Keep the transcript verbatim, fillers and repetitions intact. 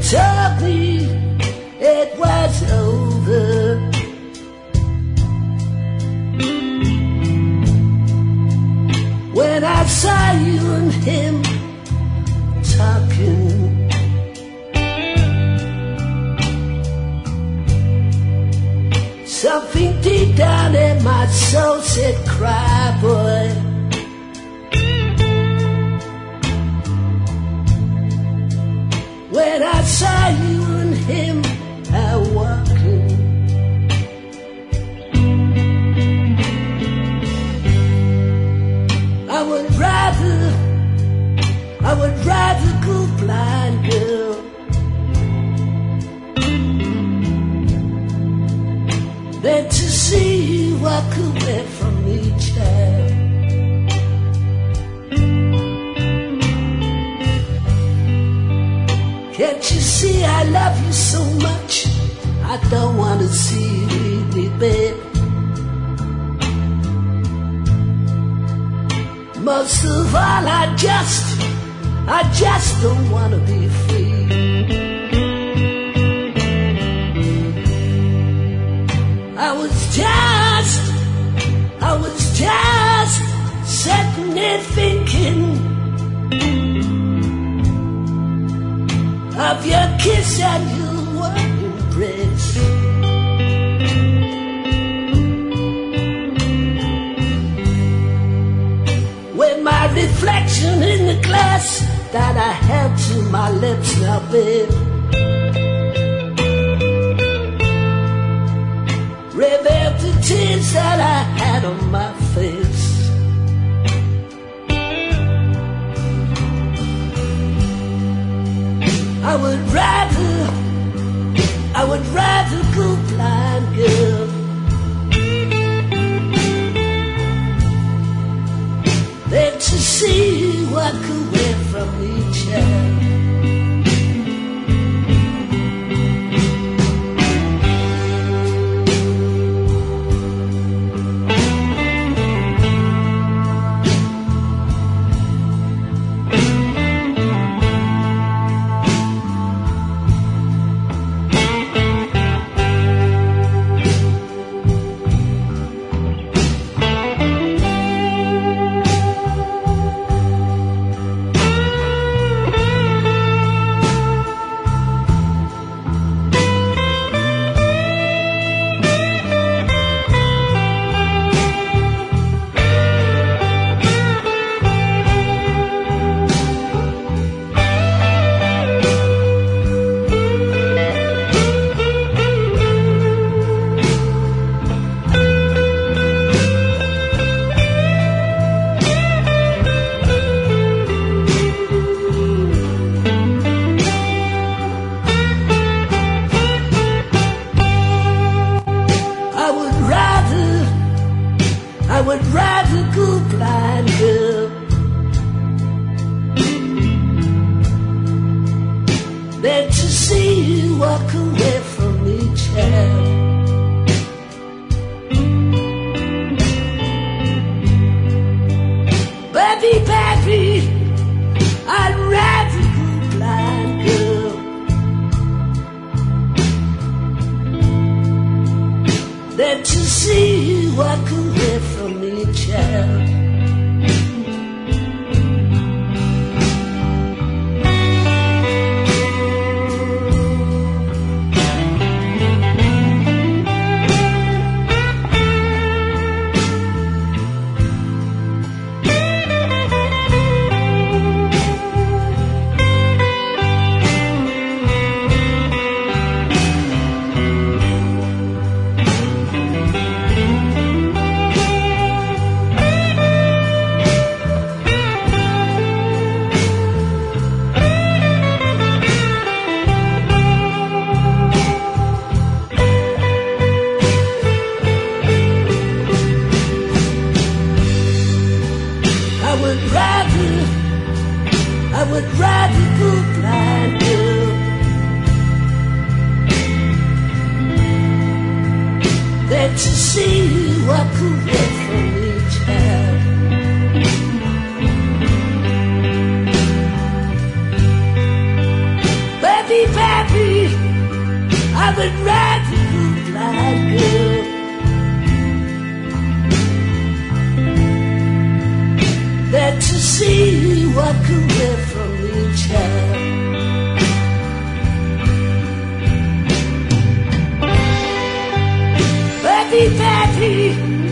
told me it was over. When I saw you and him talking, something deep down in my soul said, cry, boy. When I saw you and him out walking, I would rather, I would rather go blind, girl, than to see you walk away from me, child. Can't you see I love you so much? I don't want to see you leave me, babe. Most of all, I just, I just don't want to be free. I was just, I was just sitting there thinking of your kiss and your warm embrace. With my reflection in the glass that I held to my lips now, babe. Revealed the tears that I had on my face. I would rather, I would rather go blind, girl, than to see you walk away from me, child. I would rather go blind, girl, than to see you walk away from me, child. Baby, baby, I'd rather go blind, girl, than to see you walk away from me, child. I would rather go blind, girl, than to see you walk away from me, child. Baby, baby, velvet red moonlight girl. There to see what could live from each other. Betty, Betty,